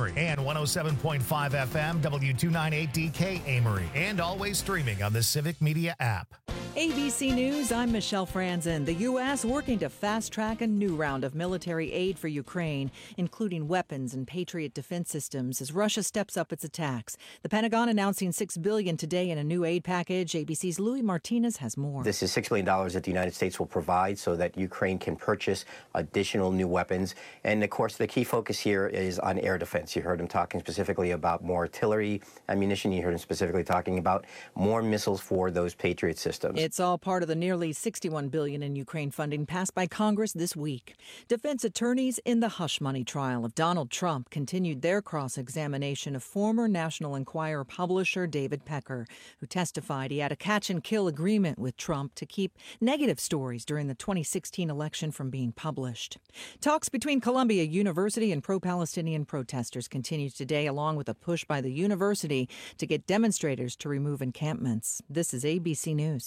Amory, and 107.5 FM W298DK Amory, and always streaming on the Civic Media app. ABC News, I'm Michelle Franzen. The U.S. working to fast-track a new round of military aid for Ukraine, including weapons and Patriot defense systems, as Russia steps up its attacks. The Pentagon announcing $6 billion today in a new aid package. ABC's Louis Martinez has more. This is $6 billion that the United States will provide so that Ukraine can purchase additional new weapons. And, of course, the key focus here is on air defense. You heard him talking specifically about more artillery ammunition. You heard him specifically talking about more missiles for those Patriot systems. It's all part of the nearly $61 billion in Ukraine funding passed by Congress this week. Defense attorneys in the hush money trial of Donald Trump continued their cross-examination of former National Enquirer publisher David Pecker, who testified he had a catch-and-kill agreement with Trump to keep negative stories during the 2016 election from being published. Talks between Columbia University and pro-Palestinian protesters continued today, along with a push by the university to get demonstrators to remove encampments. This is ABC News.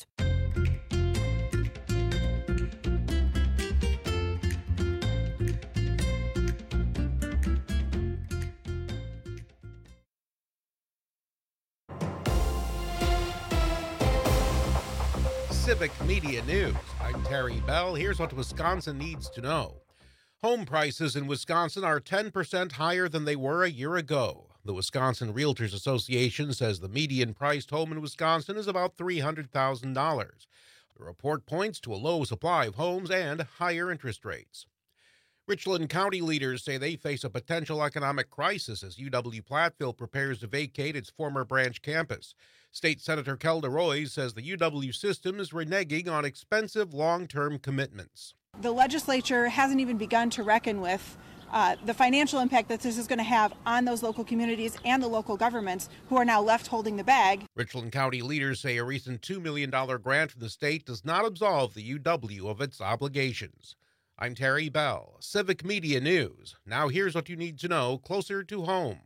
Civic Media News. I'm Terry Bell. Here's what Wisconsin needs to know. Home prices in Wisconsin are 10% higher than they were a year ago. The Wisconsin Realtors Association says the median priced home in Wisconsin is about $300,000. The report points to a low supply of homes and higher interest rates. Richland County leaders say they face a potential economic crisis as UW-Platteville prepares to vacate its former branch campus. State Senator Kelda Roys says the UW system is reneging on expensive long-term commitments. The legislature hasn't even begun to reckon with the financial impact that this is going to have on those local communities and the local governments who are now left holding the bag. Richland County leaders say a recent $2 million grant from the state does not absolve the UW of its obligations. I'm Terry Bell, Civic Media News. Now here's what you need to know closer to home.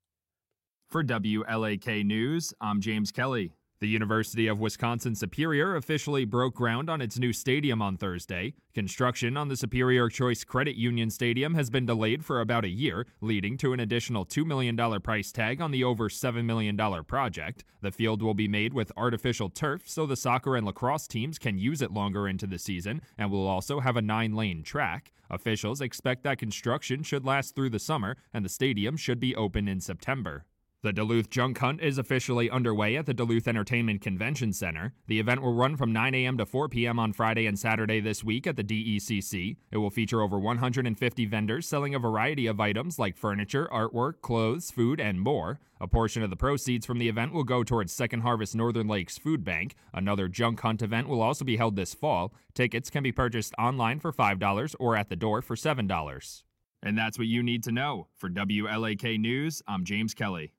For WLAK News, I'm James Kelly. The University of Wisconsin-Superior officially broke ground on its new stadium on Thursday. Construction on the Superior Choice Credit Union Stadium has been delayed for about a year, leading to an additional $2 million price tag on the over $7 million project. The field will be made with artificial turf so the soccer and lacrosse teams can use it longer into the season, and will also have a 9-lane track. Officials expect that construction should last through the summer, and the stadium should be open in September. The Duluth Junk Hunt is officially underway at the Duluth Entertainment Convention Center. The event will run from 9 a.m. to 4 p.m. on Friday and Saturday this week at the DECC. It will feature over 150 vendors selling a variety of items like furniture, artwork, clothes, food, and more. A portion of the proceeds from the event will go towards Second Harvest Northern Lakes Food Bank. Another Junk Hunt event will also be held this fall. Tickets can be purchased online for $5 or at the door for $7. And that's what you need to know. For WLAK News, I'm James Kelly.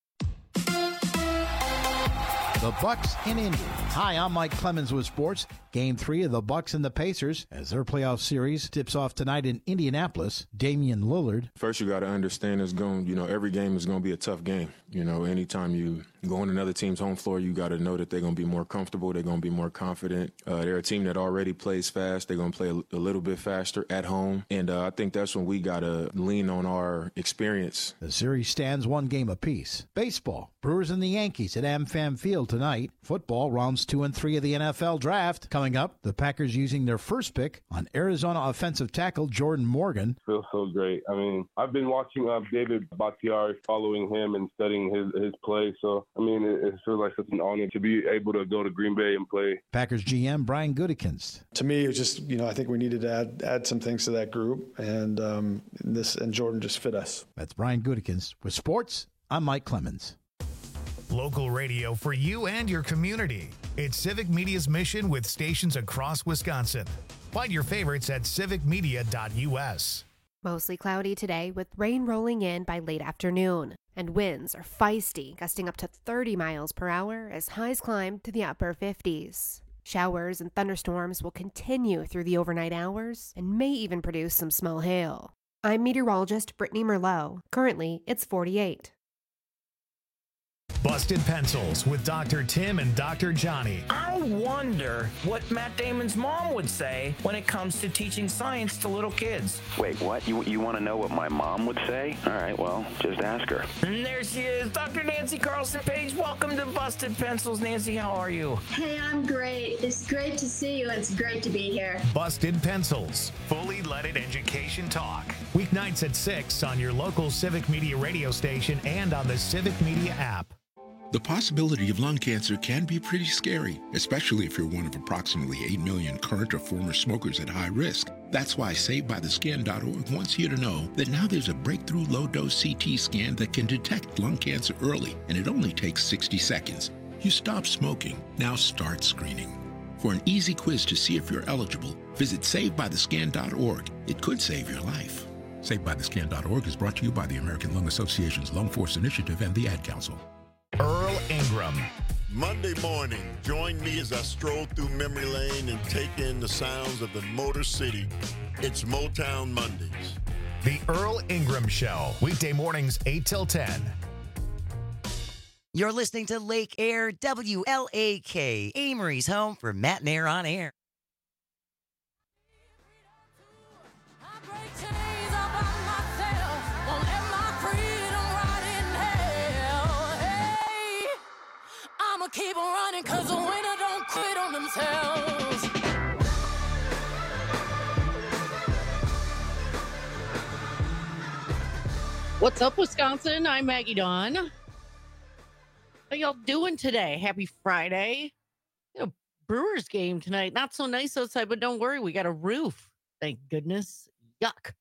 The Bucks in Indy. Hi, I'm Mike Clemens with sports. Game 3 of the Bucks and the Pacers as their playoff series tips off tonight in Indianapolis. Damian Lillard. First, you got to understand every game is going to be a tough game. Anytime you go on another team's home floor, you got to know that they're going to be more comfortable. They're going to be more confident. They're a team that already plays fast. They're going to play a little bit faster at home. And I think that's when we got to lean on our experience. The series stands 1 game apiece. Baseball. Brewers and the Yankees at AmFam Field tonight. Football, rounds 2 and 3 of the NFL draft. Coming up, the Packers using their first pick on Arizona offensive tackle Jordan Morgan. Feels so great. I've been watching David Bakhtiari, following him and studying his play. So, it feels like such an honor to be able to go to Green Bay and play. Packers GM Brian Gutekunst. To me, it was just, I think we needed to add some things to that group, and Jordan just fit us. That's Brian Gutekunst. With sports, I'm Mike Clemens. Local radio for you and your community. It's Civic Media's mission with stations across Wisconsin. Find your favorites at civicmedia.us. Mostly cloudy today with rain rolling in by late afternoon. And winds are feisty, gusting up to 30 miles per hour as highs climb to the upper 50s. Showers and thunderstorms will continue through the overnight hours and may even produce some small hail. I'm meteorologist Brittany Merlot. Currently, it's 48. Busted Pencils with Dr. Tim and Dr. Johnny. I wonder what Matt Damon's mom would say when it comes to teaching science to little kids. Wait, what? You want to know what my mom would say? All right, well, just ask her. And there she is, Dr. Nancy Carlson-Page. Welcome to Busted Pencils. Nancy, how are you? Hey, I'm great. It's great to see you. It's great to be here. Busted Pencils, fully leaded education talk. Weeknights at 6 on your local Civic Media radio station and on the Civic Media app. The possibility of lung cancer can be pretty scary, especially if you're one of approximately 8 million current or former smokers at high risk. That's why SaveByTheScan.org wants you to know that now there's a breakthrough low-dose CT scan that can detect lung cancer early, and it only takes 60 seconds. You stop smoking, now start screening. For an easy quiz to see if you're eligible, visit SaveByTheScan.org. It could save your life. SaveByTheScan.org is brought to you by the American Lung Association's Lung Force Initiative and the Ad Council. Earl Ingram. Monday morning, join me as I stroll through memory lane and take in the sounds of the Motor City. It's Motown Mondays. The Earl Ingram Show, weekday mornings 8 till 10. You're listening to Lake Air WLAK, Amory's home for Matt and Air on Air. Keep on running, cause the winner don't quit on themselves. What's up, Wisconsin? I'm Maggie Dawn. How y'all doing today? Happy Friday. Brewers game tonight. Not so nice outside, but don't worry, we got a roof. Thank goodness. Yuck.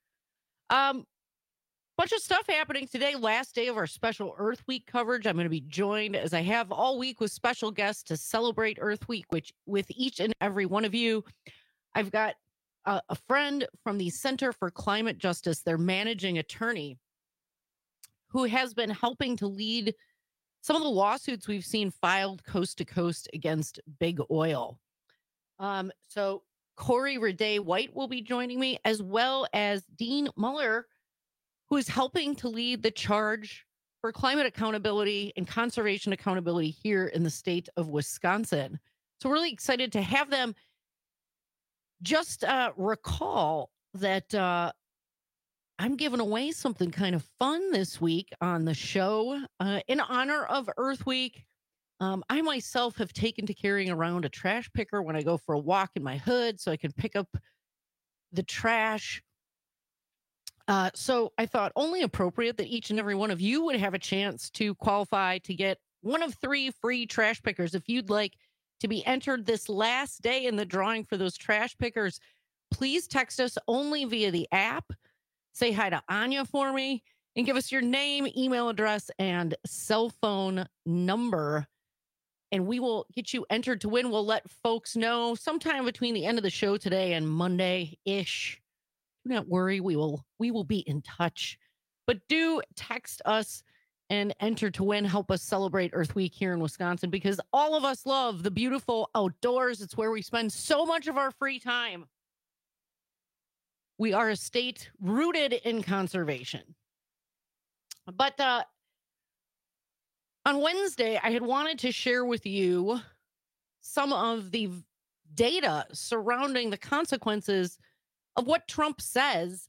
Bunch of stuff happening today. Last day of our special Earth Week coverage. I'm going to be joined, as I have all week, with special guests to celebrate Earth Week, which with each and every one of you. I've got a friend from the Center for Climate Justice, their managing attorney, who has been helping to lead some of the lawsuits we've seen filed coast to coast against big oil. So Corey Raday-White will be joining me, as well as Dean Muller, who is helping to lead the charge for climate accountability and conservation accountability here in the state of Wisconsin. So really excited to have them. Just recall that I'm giving away something kind of fun this week on the show in honor of Earth Week. I myself have taken to carrying around a trash picker when I go for a walk in my hood so I can pick up the trash. So I thought only appropriate that each and every one of you would have a chance to qualify to get one of 3 free trash pickers. If you'd like to be entered this last day in the drawing for those trash pickers, please text us only via the app. Say hi to Anya for me and give us your name, email address, and cell phone number. And we will get you entered to win. We'll let folks know sometime between the end of the show today and Monday-ish. Do not worry, we will be in touch. But do text us and enter to win. Help us celebrate Earth Week here in Wisconsin, because all of us love the beautiful outdoors. It's where we spend so much of our free time. We are a state rooted in conservation. But on Wednesday, I had wanted to share with you some of the data surrounding the consequences of what Trump says.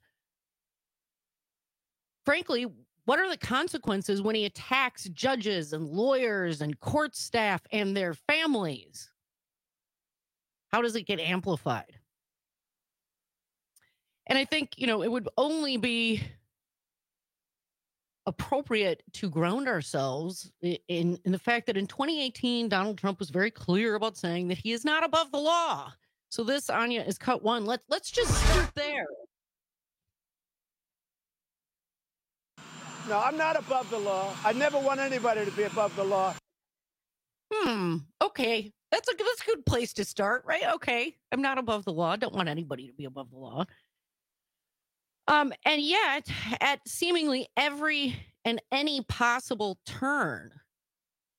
Frankly, what are the consequences when he attacks judges and lawyers and court staff and their families? How does it get amplified? And I think, it would only be appropriate to ground ourselves in the fact that in 2018, Donald Trump was very clear about saying that he is not above the law. So this, Anya, is cut one. Let's just start there. No, I'm not above the law. I never want anybody to be above the law. Okay. That's a good place to start, right? Okay. I'm not above the law. Don't want anybody to be above the law. And yet, at seemingly every and any possible turn,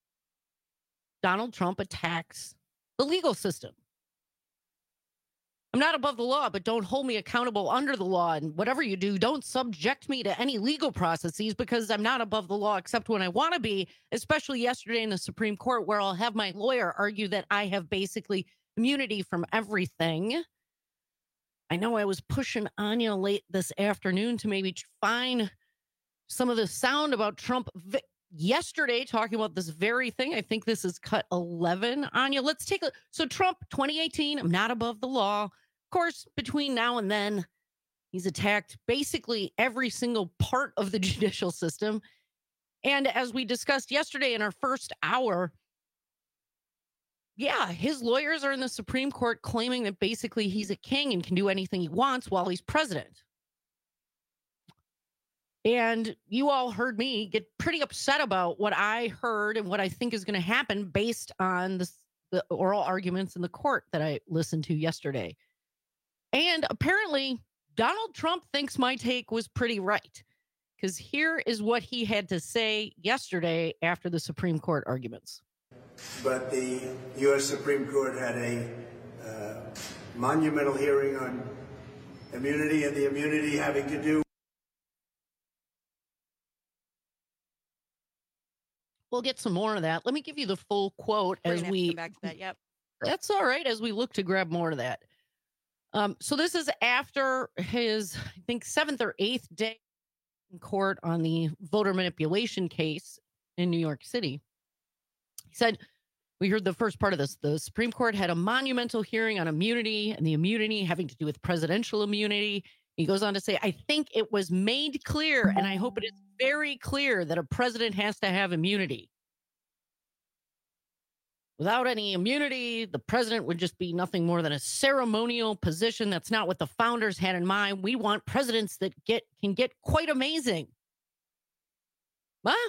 Donald Trump attacks the legal system. I'm not above the law, but don't hold me accountable under the law. And whatever you do, don't subject me to any legal processes because I'm not above the law except when I want to be, especially yesterday in the Supreme Court where I'll have my lawyer argue that I have basically immunity from everything. I know I was pushing Anya late this afternoon to maybe find some of the sound about Trump yesterday talking about this very thing. I think this is cut 11. Anya, let's take a... So Trump, 2018, I'm not above the law. Of course, between now and then, he's attacked basically every single part of the judicial system. And as we discussed yesterday in our first hour, yeah, his lawyers are in the Supreme Court claiming that basically he's a king and can do anything he wants while he's president. And you all heard me get pretty upset about what I heard and what I think is going to happen based on the oral arguments in the court that I listened to yesterday. And apparently, Donald Trump thinks my take was pretty right, because here is what he had to say yesterday after the Supreme Court arguments. But the U.S. Supreme Court had a monumental hearing on immunity, and the immunity having to do. We'll get some more of that. Let me give you the full quote as we come back to that. Yep, that's all right. As we look to grab more of that. So this is after his, I think, 7th or 8th day in court on the voter manipulation case in New York City. He said, we heard the first part of this. The Supreme Court had a monumental hearing on immunity and the immunity having to do with presidential immunity. He goes on to say, I think it was made clear, and I hope it is very clear, that a president has to have immunity. Without any immunity, the president would just be nothing more than a ceremonial position. That's not what the founders had in mind. We want presidents that can get quite amazing. Huh?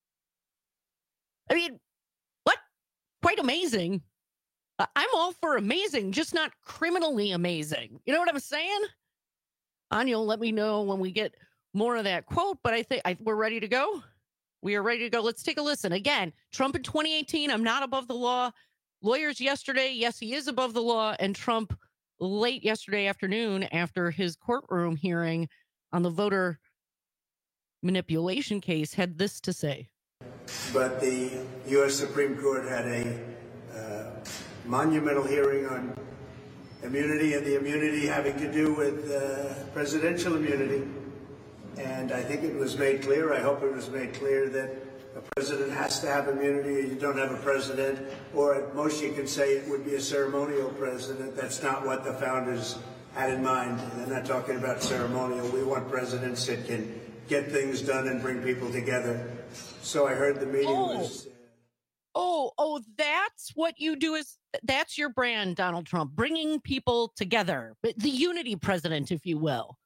I mean, what? Quite amazing? I'm all for amazing, just not criminally amazing. You know what I'm saying? Anya, let me know when we get more of that quote, but I think we're ready to go. We are ready to go. Let's take a listen. Again, Trump in 2018, I'm not above the law. Lawyers yesterday, yes, he is above the law. And Trump late yesterday afternoon after his courtroom hearing on the voter manipulation case had this to say. But the U.S. Supreme Court had a monumental hearing on immunity, and the immunity having to do with presidential immunity. And I think it was made clear, I hope it was made clear, that a president has to have immunity. You don't have a president, or at most you can say it would be a ceremonial president. That's not what the founders had in mind. They're not talking about ceremonial. We want presidents that can get things done and bring people together. So I heard the meeting was... Oh, that's what you do. That's your brand, Donald Trump, bringing people together. The unity president, if you will.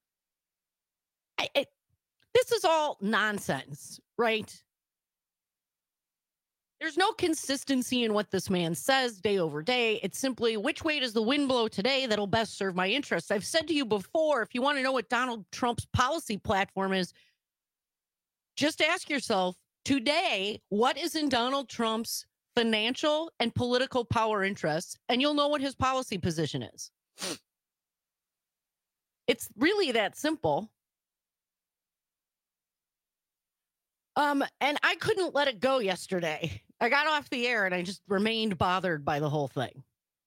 This is all nonsense, right? There's no consistency in what this man says day over day. It's simply, which way does the wind blow today that'll best serve my interests? I've said to you before, if you want to know what Donald Trump's policy platform is, just ask yourself, today, what is in Donald Trump's financial and political power interests? And you'll know what his policy position is. It's really that simple. And I couldn't let it go yesterday. I got off the air and I just remained bothered by the whole thing.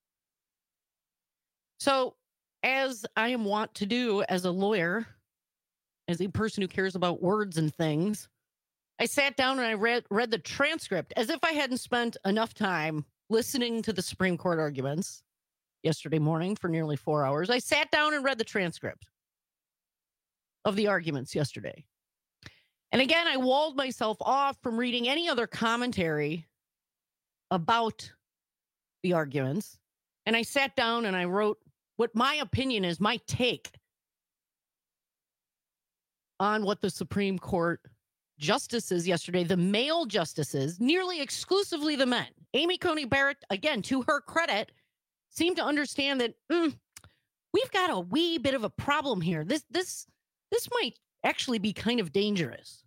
So, as I am wont to do as a lawyer, as a person who cares about words and things, I sat down and I read the transcript as if I hadn't spent enough time listening to the Supreme Court arguments yesterday morning for nearly 4 hours. I sat down and read the transcript of the arguments yesterday. And again, I walled myself off from reading any other commentary about the arguments. And I sat down and I wrote what my opinion is, my take on what the Supreme Court justices yesterday, the male justices, nearly exclusively the men. Amy Coney Barrett, again, to her credit, seemed to understand that we've got a wee bit of a problem here. This might actually be kind of dangerous.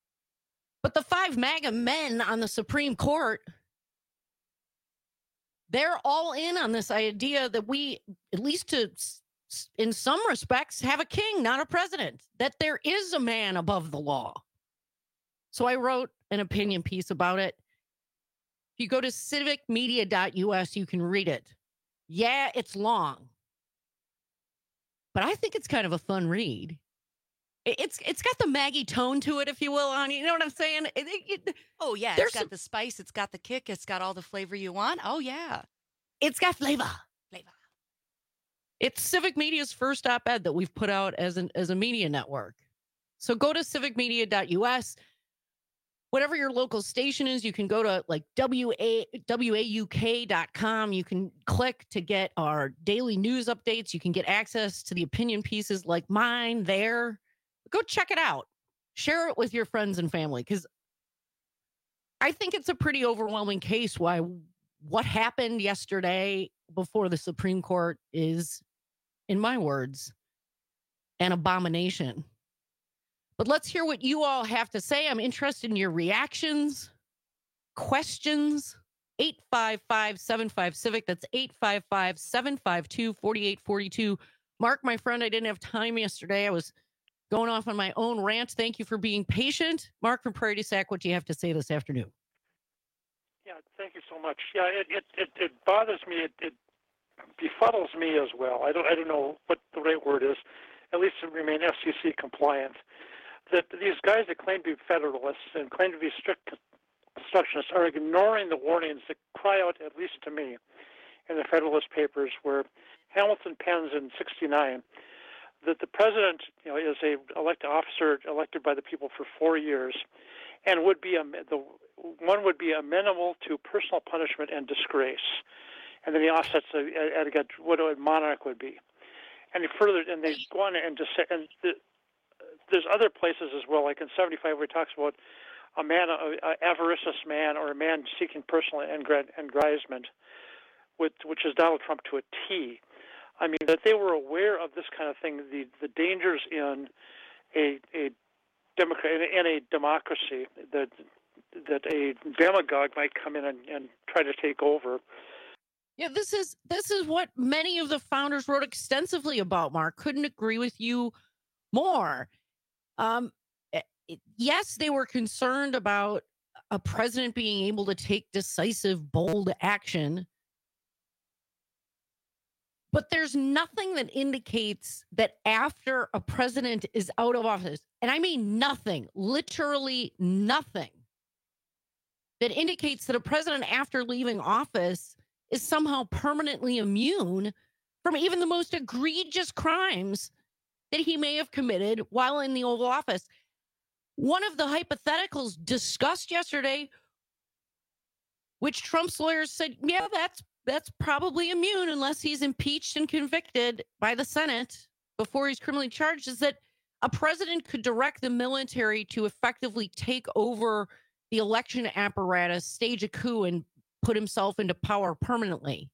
But the 5 MAGA men on the Supreme Court, they're all in on this idea that we, at least in some respects, have a king, not a president, that there is a man above the law. So I wrote an opinion piece about it. If you go to civicmedia.us, you can read it. Yeah, it's long, but I think it's kind of a fun read. It's got the Maggie tone to it, if you will, on you know what I'm saying? Oh yeah, it's got the spice, it's got the kick, it's got all the flavor you want. Oh yeah, it's got flavor. It's Civic Media's first op-ed that we've put out as a media network. So go to civicmedia.us. Whatever your local station is, you can go to like wauk.com. You can click to get our daily news updates. You can get access to the opinion pieces like mine there. Go check it out. Share it with your friends and family, because I think it's a pretty overwhelming case why what happened yesterday before the Supreme Court is, in my words, an abomination. But let's hear what you all have to say. I'm interested in your reactions, questions. 855-75-CIVIC. That's 855-752-4842. Mark, my friend, I didn't have time yesterday. I was going off on my own rant. Thank you for being patient. Mark from Prairie du Sac, what do you have to say this afternoon? Yeah, thank you so much. Yeah, it bothers me. It befuddles me as well. I don't know what the right word is, at least to remain FCC compliant. That these guys that claim to be Federalists and claim to be strict obstructionists are ignoring the warnings that cry out, at least to me, in the Federalist Papers, where Hamilton pens in '69 that the president, is a elected officer elected by the people for 4 years, and would be would be amenable to personal punishment and disgrace. And then he offsets what a monarch would be. And they go on and just say, and there's other places as well, like in 75, where he talks about an avaricious man, or a man seeking personal aggrandizement, which is Donald Trump to a T. I mean, that they were aware of this kind of thing, the dangers in a democracy, that a demagogue might come in and try to take over. Yeah, this is what many of the founders wrote extensively about, Mark. Couldn't agree with you more. Yes, they were concerned about a president being able to take decisive, bold action. But there's nothing that indicates that after a president is out of office, and I mean nothing, literally nothing, that indicates that a president after leaving office is somehow permanently immune from even the most egregious crimes that he may have committed while in the Oval Office. One of the hypotheticals discussed yesterday, which Trump's lawyers said, yeah, that's probably immune unless he's impeached and convicted by the Senate before he's criminally charged, is that a president could direct the military to effectively take over the election apparatus, stage a coup, and put himself into power permanently.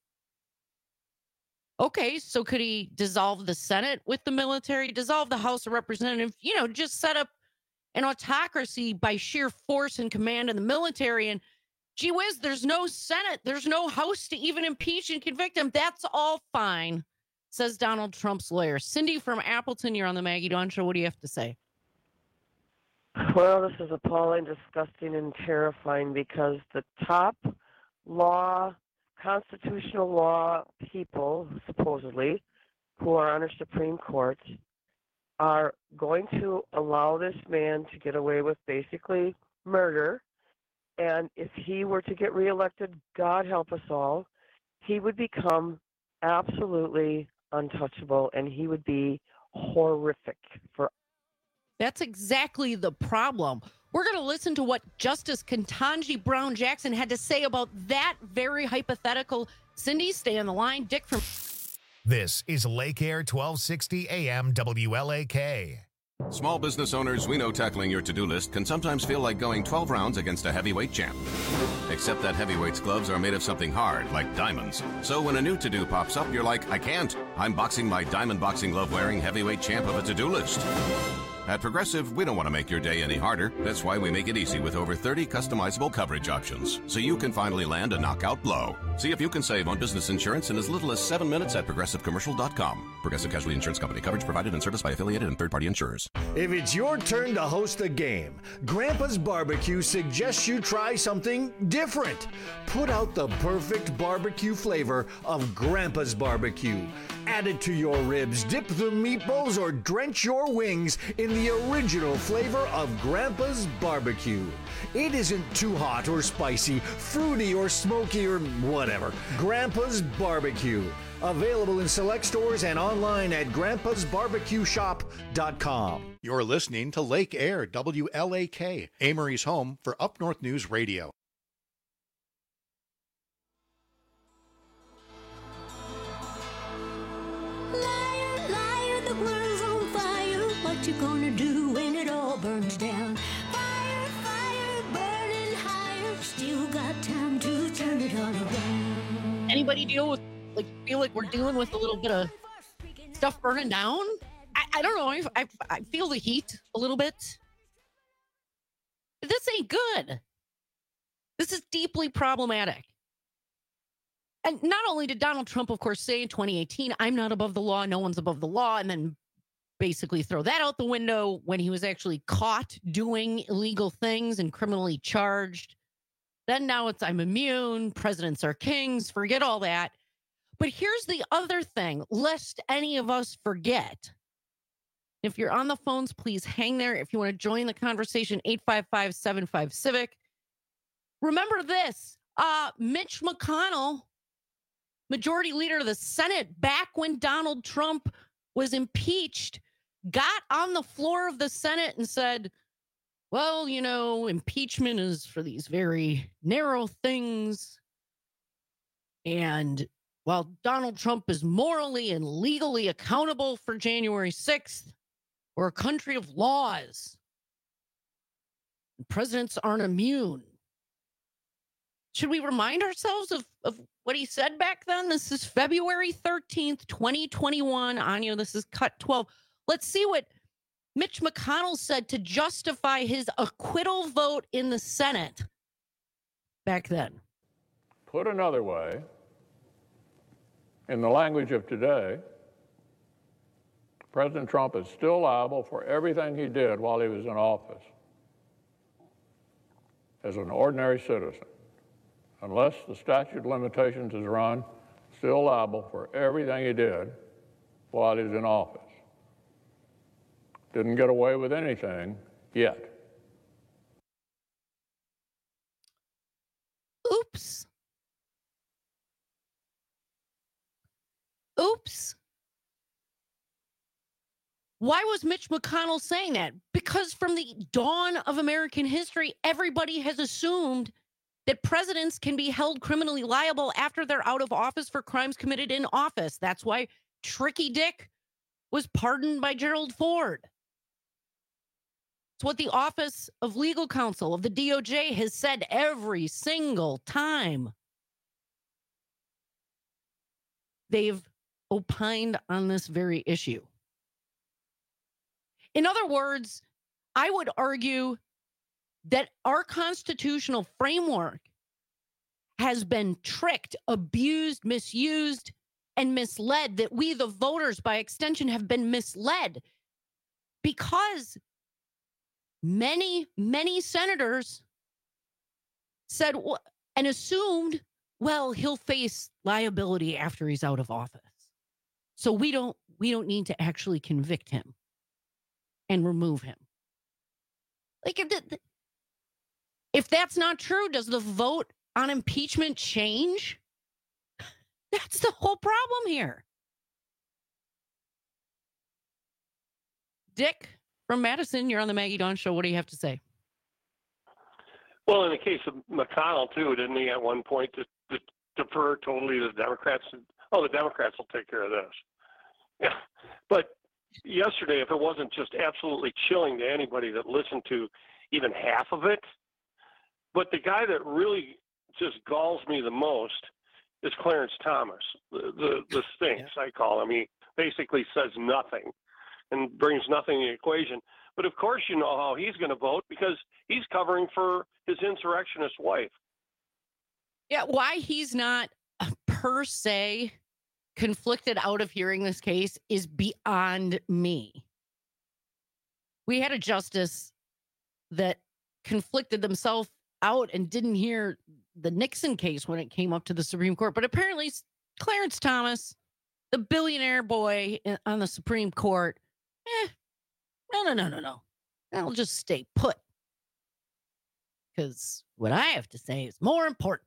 Okay, so could he dissolve the Senate with the military, dissolve the House of Representatives, just set up an autocracy by sheer force and command in the military? And gee whiz, there's no Senate, there's no House to even impeach and convict him. That's all fine, says Donald Trump's lawyer. Cindy from Appleton, you're on the Maggie Dawn Show. What do you have to say? Well, this is appalling, disgusting, and terrifying, because the top constitutional law people, supposedly, who are on our Supreme Court, are going to allow this man to get away with basically murder. And if he were to get reelected, God help us all, he would become absolutely untouchable, and he would be horrific for. That's exactly the problem. We're going to listen to what Justice Ketanji Brown Jackson had to say about that very hypothetical. Cindy, stay on the line. Dick from... This is Lake Air 1260 AM WLAK. Small business owners, we know tackling your to-do list can sometimes feel like going 12 rounds against a heavyweight champ. Except that heavyweight's gloves are made of something hard, like diamonds. So when a new to-do pops up, you're like, I can't. I'm boxing my diamond boxing glove wearing heavyweight champ of a to-do list. At Progressive, we don't want to make your day any harder. That's why we make it easy with over 30 customizable coverage options, so you can finally land a knockout blow. See if you can save on business insurance in as little as 7 minutes at ProgressiveCommercial.com. Progressive Casualty Insurance Company. Coverage provided and serviced by affiliated and third-party insurers. If it's your turn to host a game, Grandpa's Barbecue suggests you try something different. Put out the perfect barbecue flavor of Grandpa's Barbecue. Add it to your ribs, dip the meatballs, or drench your wings in the original flavor of Grandpa's Barbecue. It isn't too hot or spicy, fruity or smoky or whatever. Grandpa's Barbecue. Available in select stores and online at grandpasbarbecueshop.com. You're listening to Lake Air, WLAK, Amory's home for Up North News Radio. Liar, liar, the world's on fire. What you gonna do when it all burns down? Fire, fire, burning higher. Still got time to turn it all around. Anybody feel like we're dealing with a little bit of stuff burning down? I don't know. I feel the heat a little bit. This ain't good. This is deeply problematic. And not only did Donald Trump, of course, say in 2018, I'm not above the law, no one's above the law, and then basically throw that out the window when he was actually caught doing illegal things and criminally charged. Then now it's I'm immune, presidents are kings, forget all that. But here's the other thing, lest any of us forget. If you're on the phones, please hang there. If you want to join the conversation, 855-75-CIVIC. Remember this, Mitch McConnell, Majority Leader of the Senate, back when Donald Trump was impeached, got on the floor of the Senate and said, well, you know, impeachment is for these very narrow things. And while Donald Trump is morally and legally accountable for January 6th, we're a country of laws. And presidents aren't immune. Should we remind ourselves of what he said back then? This is February 13th, 2021. Anya, this is cut 12. Let's see what Mitch McConnell said to justify his acquittal vote in the Senate back then. Put another way, in the language of today, President Trump is still liable for everything he did while he was in office as an ordinary citizen. Unless the statute of limitations is run, still liable for everything he did while he was in office. Didn't get away with anything yet. Oops. Oops. Why was Mitch McConnell saying that? Because from the dawn of American history, everybody has assumed that presidents can be held criminally liable after they're out of office for crimes committed in office. That's why Tricky Dick was pardoned by Gerald Ford. It's what the Office of Legal Counsel of the DOJ has said every single time they've opined on this very issue. In other words, I would argue that our constitutional framework has been tricked, abused, misused, and misled, that we, the voters, by extension, have been misled because many, many senators said and assumed, well, he'll face liability after he's out of office. So we don't need to actually convict him and remove him. Like, if that's not true, does the vote on impeachment change? That's the whole problem here. Dick from Madison, you're on the Maggie Dawn Show. What do you have to say? Well, in the case of McConnell, too, didn't he at one point to defer totally to the Democrats? The Democrats will take care of this. Yeah. But yesterday, if it wasn't just absolutely chilling to anybody that listened to even half of it, but the guy that really just galls me the most is Clarence Thomas, the Sphinx, I call him. He basically says nothing and brings nothing to the equation. But of course, you know how he's going to vote because he's covering for his insurrectionist wife. Yeah, why he's not per se conflicted out of hearing this case is beyond me. We had a justice that conflicted themselves out and didn't hear the Nixon case when it came up to the Supreme Court. But apparently Clarence Thomas, the billionaire boy on the Supreme Court, no. I'll just stay put. Because what I have to say is more important.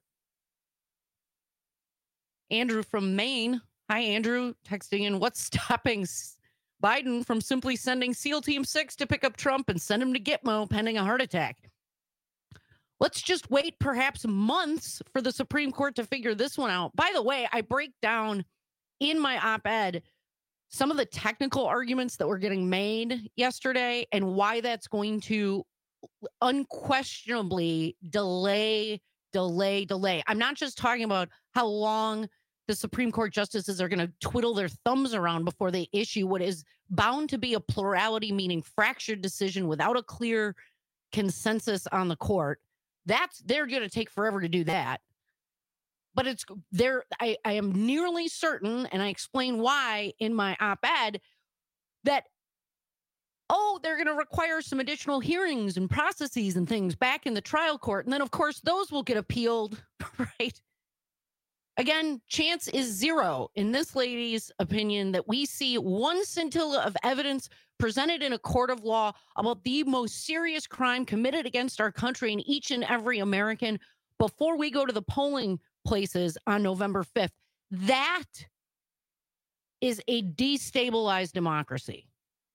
Andrew from Maine. Hi, Andrew. Texting in, what's stopping Biden from simply sending SEAL Team 6 to pick up Trump and send him to Gitmo pending a heart attack? Let's just wait perhaps months for the Supreme Court to figure this one out. By the way, I break down in my op-ed some of the technical arguments that were getting made yesterday and why that's going to unquestionably delay. I'm not just talking about how long the Supreme Court justices are going to twiddle their thumbs around before they issue what is bound to be a plurality, meaning fractured decision without a clear consensus on the court. They're going to take forever to do that. But it's there. I am nearly certain, and I explain why in my op-ed, that, they're going to require some additional hearings and processes and things back in the trial court. And then, of course, those will get appealed, right? Again, chance is zero in this lady's opinion that we see one scintilla of evidence presented in a court of law about the most serious crime committed against our country and each and every American before we go to the polling places on November 5th. That is a destabilized democracy.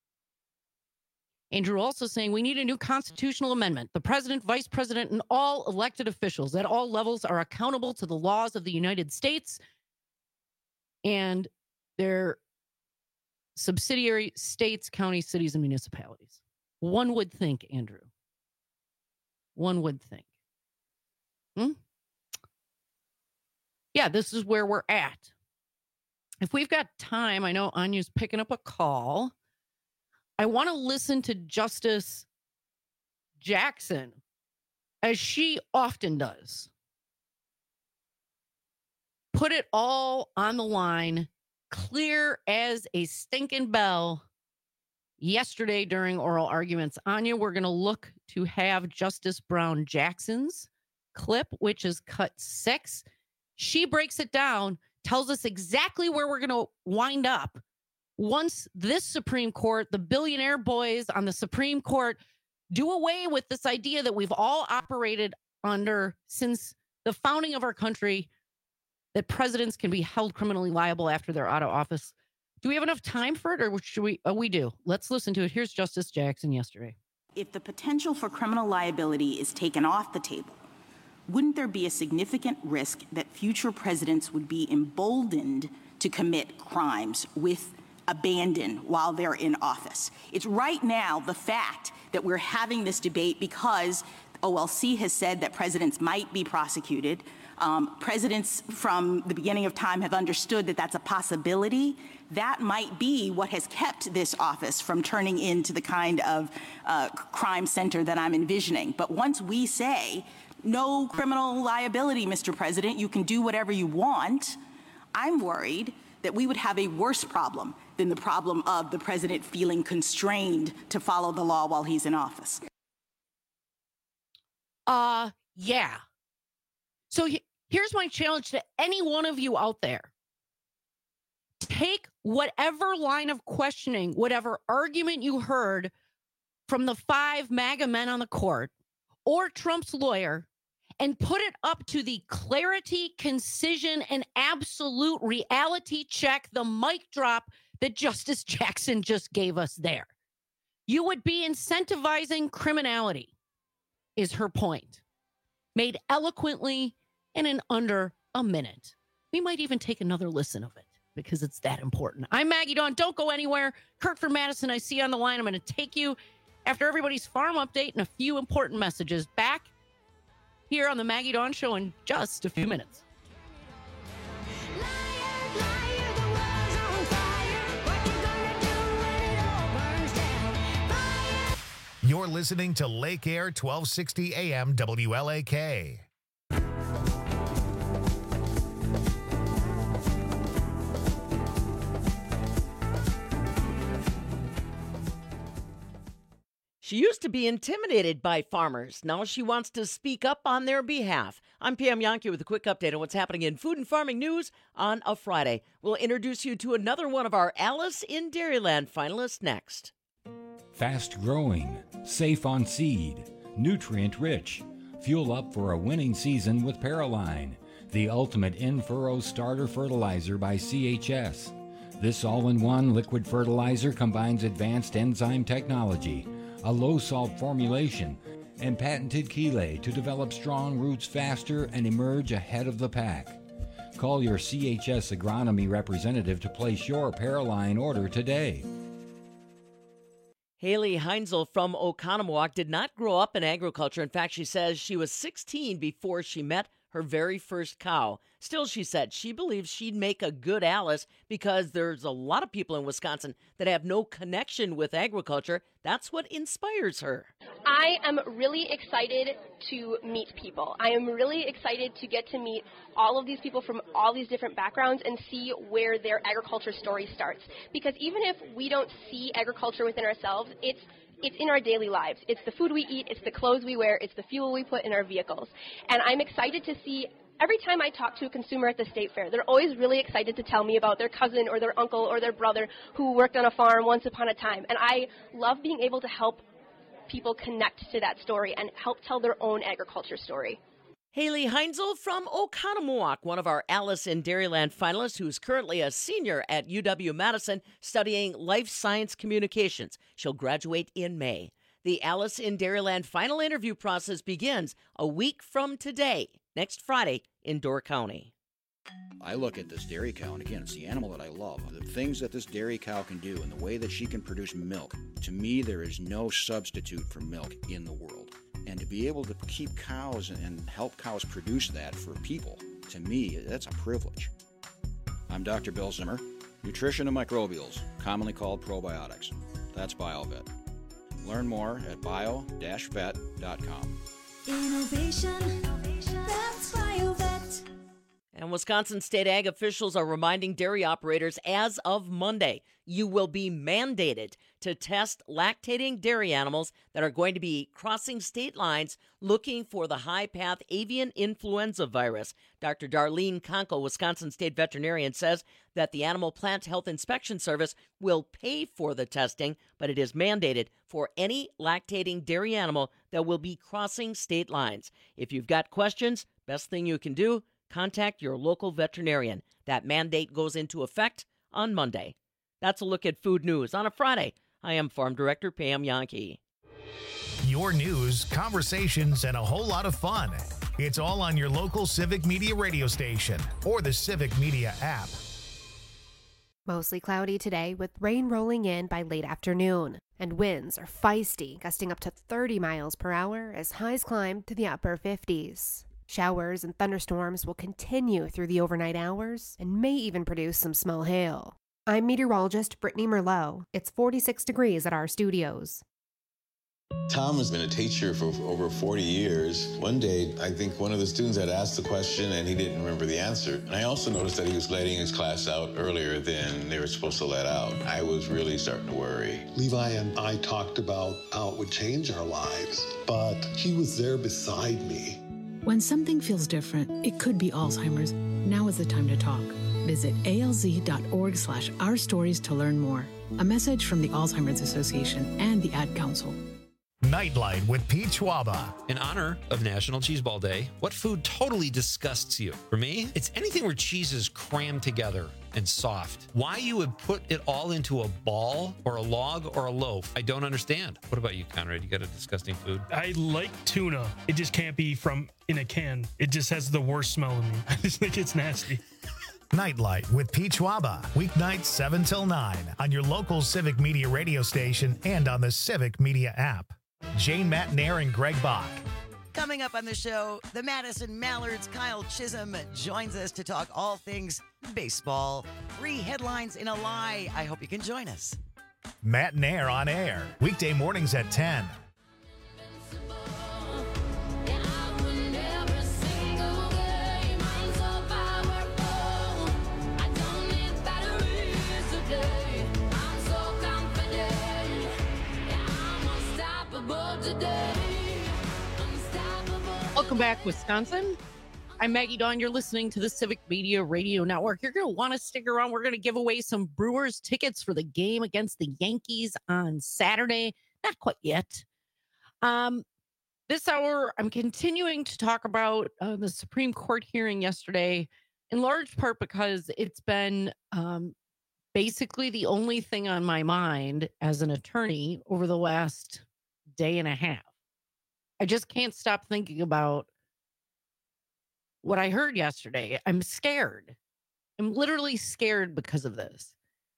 Andrew also saying we need a new constitutional amendment. The president, vice president, and all elected officials at all levels are accountable to the laws of the United States and their subsidiary states, counties, cities, and municipalities. One would think, Andrew. One would think. Yeah, this is where we're at. If we've got time, I know Anya's picking up a call. I want to listen to Justice Jackson, as she often does. Put it all on the line, clear as a stinking bell, yesterday during oral arguments. Anya, we're going to look to have Justice Brown Jackson's clip, which is cut 6. She breaks it down, tells us exactly where we're going to wind up once this Supreme Court, the billionaire boys on the Supreme Court, do away with this idea that we've all operated under since the founding of our country, that presidents can be held criminally liable after they're out of office. Do we have enough time for it, or should we? We do. Let's listen to it. Here's Justice Jackson yesterday. If the potential for criminal liability is taken off the table, wouldn't there be a significant risk that future presidents would be emboldened to commit crimes with abandon while they're in office? It's right now the fact that we're having this debate because OLC has said that presidents might be prosecuted. Presidents from the beginning of time have understood that that's a possibility. That might be what has kept this office from turning into the kind of crime center that I'm envisioning. But once we say no criminal liability, Mr. President, you can do whatever you want, I'm worried that we would have a worse problem than the problem of the president feeling constrained to follow the law while he's in office. Yeah. So here's my challenge to any one of you out there. Take whatever line of questioning, whatever argument you heard from the 5 MAGA men on the court or Trump's lawyer, and put it up to the clarity, concision, and absolute reality check, the mic drop that Justice Jackson just gave us there. You would be incentivizing criminality, is her point. Made eloquently and in under a minute. We might even take another listen of it because it's that important. I'm Maggie Dawn. Don't go anywhere. Kirkford Madison, I see you on the line. I'm going to take you after everybody's farm update and a few important messages. Back here on the Maggie Dawn Show in just a few minutes. You're listening to Lake Air 1260 AM WLAK. She used to be intimidated by farmers. Now she wants to speak up on their behalf. I'm Pam Yankee with a quick update on what's happening in food and farming news on a Friday. We'll introduce you to another one of our Alice in Dairyland finalists next. Fast growing, safe on seed, nutrient rich. Fuel up for a winning season with Paraline, the ultimate in-furrow starter fertilizer by CHS. This all-in-one liquid fertilizer combines advanced enzyme technology, a low-salt formulation, and patented chelate to develop strong roots faster and emerge ahead of the pack. Call your CHS agronomy representative to place your Paraline order today. Haley Heinzel from Oconomowoc did not grow up in agriculture. In fact, she says she was 16 before she met her very first cow. Still, she said she believes she'd make a good Alice because there's a lot of people in Wisconsin that have no connection with agriculture. That's what inspires her. I am really excited to meet people. I am really excited to get to meet all of these people from all these different backgrounds and see where their agriculture story starts. Because even if we don't see agriculture within ourselves, it's in our daily lives. It's the food we eat, it's the clothes we wear, it's the fuel we put in our vehicles. And I'm excited to see, every time I talk to a consumer at the state fair, they're always really excited to tell me about their cousin or their uncle or their brother who worked on a farm once upon a time. And I love being able to help people connect to that story and help tell their own agriculture story. Haley Heinzel from Oconomowoc, one of our Alice in Dairyland finalists, who's currently a senior at UW-Madison studying life science communications. She'll graduate in May. The Alice in Dairyland final interview process begins a week from today, next Friday, in Door County. I look at this dairy cow, and again, it's the animal that I love. The things that this dairy cow can do and the way that she can produce milk, to me, there is no substitute for milk in the world. And to be able to keep cows and help cows produce that for people, to me, that's a privilege. I'm Dr. Bill Zimmer, nutrition and microbials, commonly called probiotics. That's BioVet. Learn more at bio-vet.com. Innovation, that's BioVet. And Wisconsin state ag officials are reminding dairy operators as of Monday, you will be mandated to test lactating dairy animals that are going to be crossing state lines looking for the high-path avian influenza virus. Dr. Darlene Conkle, Wisconsin state veterinarian, says that the Animal Plant Health Inspection Service will pay for the testing, but it is mandated for any lactating dairy animal that will be crossing state lines. If you've got questions, best thing you can do, contact your local veterinarian. That mandate goes into effect on Monday. That's a look at food news on a Friday. I am Farm Director Pam Yankee. Your news, conversations, and a whole lot of fun. It's all on your local Civic Media radio station or the Civic Media app. Mostly cloudy today with rain rolling in by late afternoon. And winds are feisty, gusting up to 30 miles per hour as highs climb to the upper 50s. Showers and thunderstorms will continue through the overnight hours and may even produce some small hail. I'm meteorologist Brittany Merlot. It's 46 degrees at our studios. Tom has been a teacher for over 40 years. One day, I think one of the students had asked the question and he didn't remember the answer. And I also noticed that he was letting his class out earlier than they were supposed to let out. I was really starting to worry. Levi and I talked about how it would change our lives, but he was there beside me. When something feels different, it could be Alzheimer's. Now is the time to talk. Visit alz.org/our stories to learn more. A message from the Alzheimer's Association and the Ad Council. Nightlight with Pete Schwaba. In honor of National Cheese Ball Day, what food totally disgusts you? For me, it's anything where cheese is crammed together and soft. Why you would put it all into a ball or a log or a loaf, I don't understand. What about you, Conrad? You got a disgusting food? I like tuna. It just can't be from in a can. It just has the worst smell to me. I just think it's nasty. Nightlight with Pete Schwaba. Weeknights 7 till 9 on your local Civic Media radio station and on the Civic Media app. Jane Matnair and Greg Bach. Coming up on the show, the Madison Mallards' Kyle Chisholm joins us to talk all things baseball. 3 headlines in a lie. I hope you can join us. Matnair on air. Weekday mornings at 10. Welcome back, Wisconsin. I'm Maggie Dawn. You're listening to the Civic Media Radio Network. You're going to want to stick around. We're going to give away some Brewers tickets for the game against the Yankees on Saturday. Not quite yet. This hour, I'm continuing to talk about the Supreme Court hearing yesterday, in large part because it's been basically the only thing on my mind as an attorney over the last day and a half. I just can't stop thinking about what I heard yesterday. I'm scared. I'm literally scared because of this.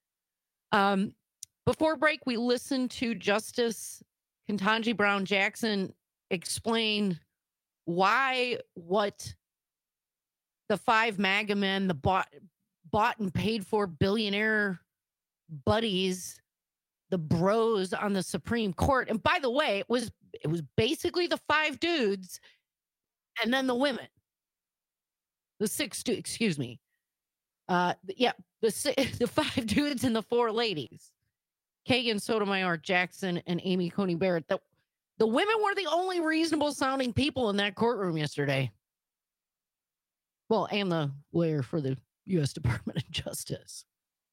Before break, we listened to Justice Ketanji Brown Jackson explain why what the 5 MAGA men, the bought and paid for billionaire buddies, the bros on the Supreme Court. And by the way, it was basically the 5 dudes and then the women. The 6 dudes, excuse me. The 5 dudes and the 4 ladies. Kagan, Sotomayor, Jackson, and Amy Coney Barrett. The women were the only reasonable sounding people in that courtroom yesterday. Well, and the lawyer for the U.S. Department of Justice.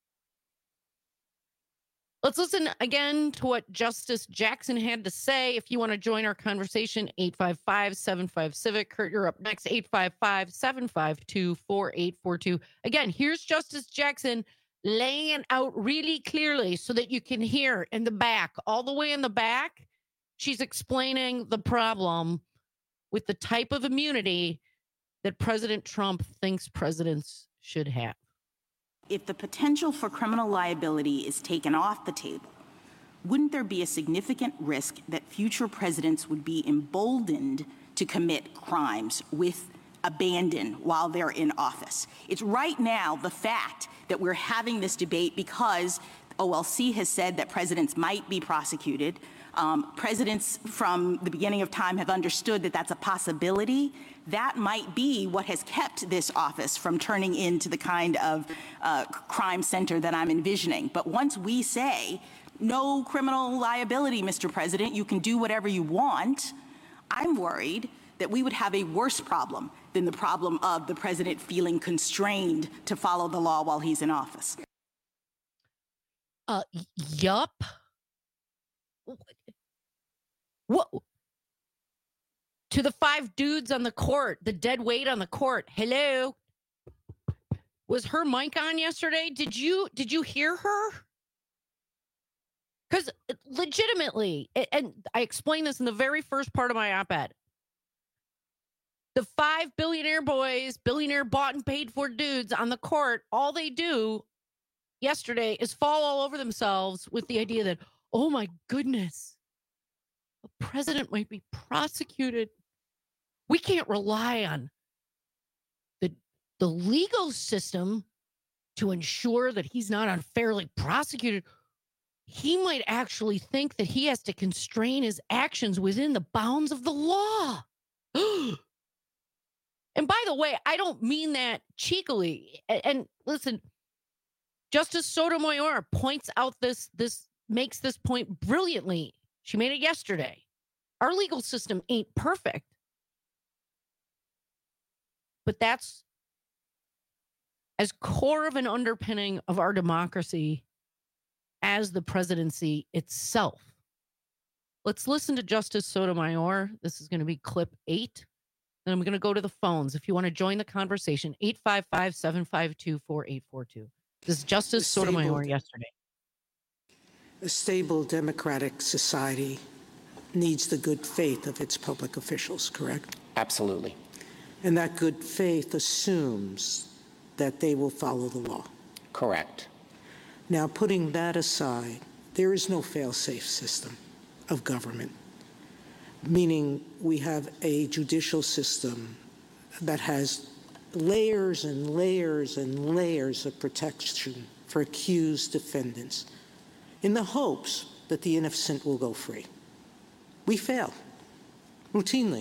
Let's listen again to what Justice Jackson had to say. If you want to join our conversation, 855-75-CIVIC. Kurt, you're up next, 855-752-4842. Again, here's Justice Jackson laying out really clearly so that you can hear in the back, all the way in the back. She's explaining the problem with the type of immunity that President Trump thinks presidents should have. If the potential for criminal liability is taken off the table, wouldn't there be a significant risk that future presidents would be emboldened to commit crimes with abandon while they're in office? It's right now the fact that we're having this debate because OLC has said that presidents might be prosecuted. Presidents from the beginning of time have understood that that's a possibility. That might be what has kept this office from turning into the kind of crime center that I'm envisioning. But once we say, no criminal liability, Mr. President, you can do whatever you want, I'm worried that we would have a worse problem than the problem of the president feeling constrained to follow the law while he's in office. Yup. What? To the 5 dudes on the court, the dead weight on the court. Hello. Was her mic on yesterday? Did you hear her? Because legitimately, and I explained this in the very first part of my op-ed, the 5 billionaire boys, billionaire bought and paid for dudes on the court, all they do yesterday is fall all over themselves with the idea that, oh my goodness, a president might be prosecuted. We can't rely on the legal system to ensure that he's not unfairly prosecuted. He might actually think that he has to constrain his actions within the bounds of the law. And by the way, I don't mean that cheekily. And listen, Justice Sotomayor points out this makes this point brilliantly. She made it yesterday. Our legal system ain't perfect. But that's as core of an underpinning of our democracy as the presidency itself. Let's listen to Justice Sotomayor. This is going to be clip 8. Then I'm going to go to the phones. If you want to join the conversation, 855-752-4842. This is Justice Sotomayor yesterday. A stable democratic society needs the good faith of its public officials, correct? Absolutely. And that good faith assumes that they will follow the law. Correct. Now, putting that aside, there is no fail-safe system of government, meaning we have a judicial system that has layers and layers and layers of protection for accused defendants in the hopes that the innocent will go free. We fail routinely,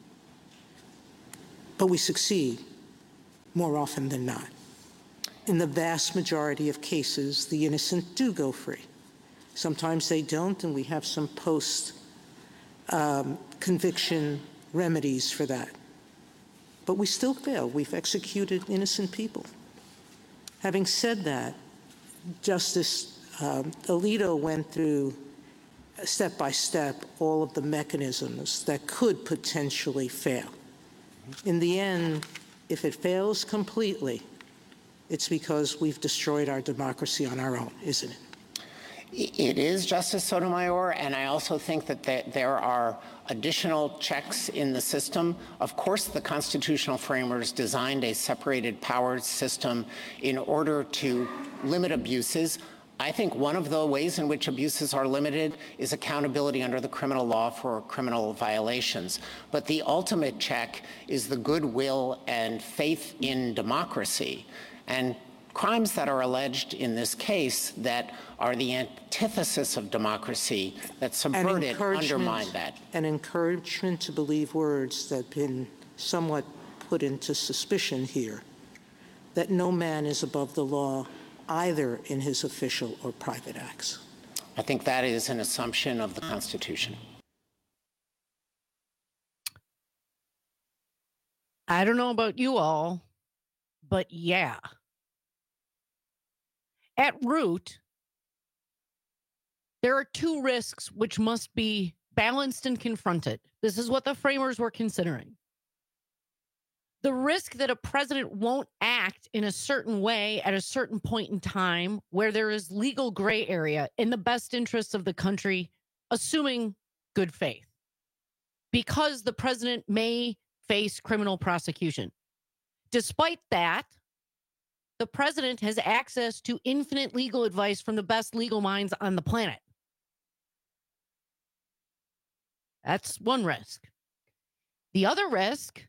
but we succeed more often than not. In the vast majority of cases, the innocent do go free. Sometimes they don't, and we have some post-conviction remedies for that. But we still fail. We've executed innocent people. Having said that, Justice Alito went through step by step all of the mechanisms that could potentially fail. In the end, if it fails completely, it's because we've destroyed our democracy on our own, isn't it? It is, Justice Sotomayor, and I also think that there are additional checks in the system. Of course, the constitutional framers designed a separated powers system in order to limit abuses. I think one of the ways in which abuses are limited is accountability under the criminal law for criminal violations. But the ultimate check is the goodwill and faith in democracy. And crimes that are alleged in this case that are the antithesis of democracy, that subvert it, undermine that. An encouragement to believe words that have been somewhat put into suspicion here, that no man is above the law, either in his official or private acts. I think that is an assumption of the Constitution. I don't know about you all, but yeah. At root, there are two risks which must be balanced and confronted. This is what the framers were considering. The risk that a president won't act in a certain way at a certain point in time where there is legal gray area in the best interests of the country, assuming good faith, because the president may face criminal prosecution. Despite that, the president has access to infinite legal advice from the best legal minds on the planet. That's one risk. The other risk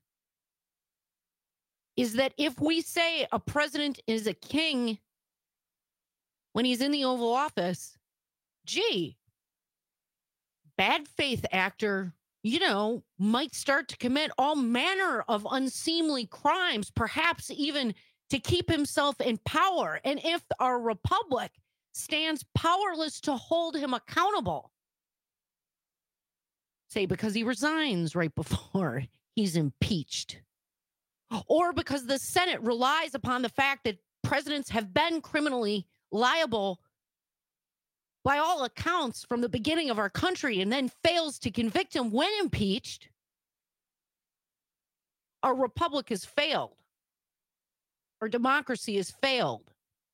is that if we say a president is a king when he's in the Oval Office, gee, bad faith actor, might start to commit all manner of unseemly crimes, perhaps even to keep himself in power. And if our republic stands powerless to hold him accountable, say because he resigns right before he's impeached, or because the Senate relies upon the fact that presidents have been criminally liable by all accounts from the beginning of our country and then fails to convict him when impeached, our republic has failed. Our democracy has failed.